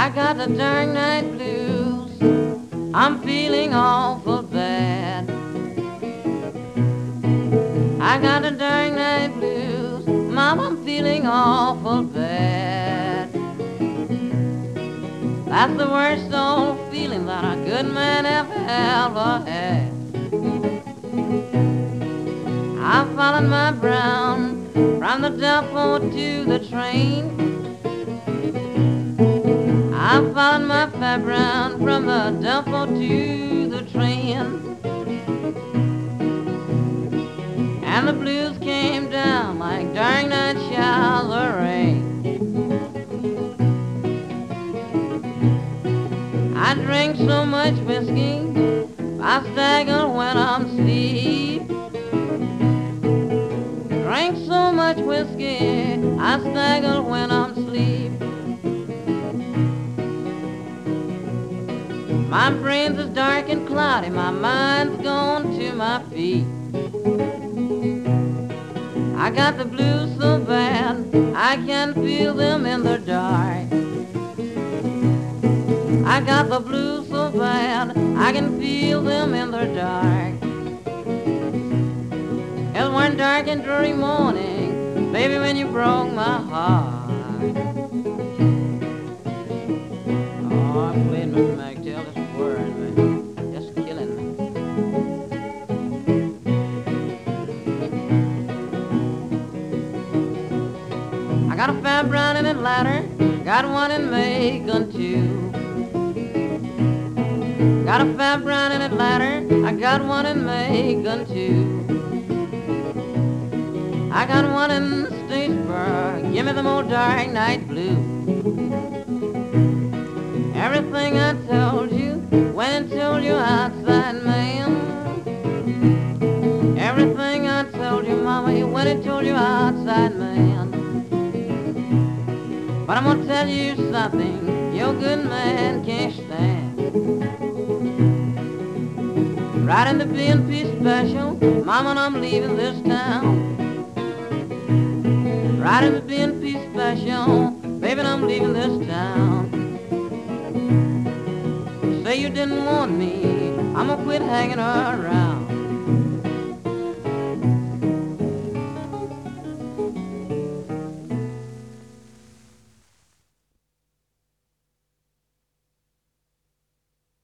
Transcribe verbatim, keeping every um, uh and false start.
got the dark night blues. I'm feeling awful bad. I got the dark night blues. Mom, I'm feeling awful bad. That's the worst old feeling that a good man ever ever had. I followed my brown from the depot to the train. I followed my fat brown from the depot to the train. And the blues came down like dark night showers of rain. I drink so much whiskey, I stagger when I'm asleep. Drink so much whiskey, I stagger when I'm asleep. My brains is dark and cloudy, my mind's gone to my feet. I got the blues so bad, I can feel them in the dark. I got the blues so bad, I can feel them in the dark. It was one dark and dreary morning, baby, when you broke my heart. Oh, please, Mister McTell, this word, man, just killing me. I got a fat brown in Atlanta, got one in Macon too. Got a fat brown in Atlanta, I got one in Macon too. I got one in Statesboro, give me them old dark night blues. Everything I told you, when I told you outside, man. Everything I told you, mama, when I told you outside, man. But I'm gonna tell you something, your good man can't stand. Riding the B and P special, mama, and I'm leaving this town. Riding the B and P special, baby, and I'm leaving this town. Say you didn't want me, I'm gonna quit hanging around.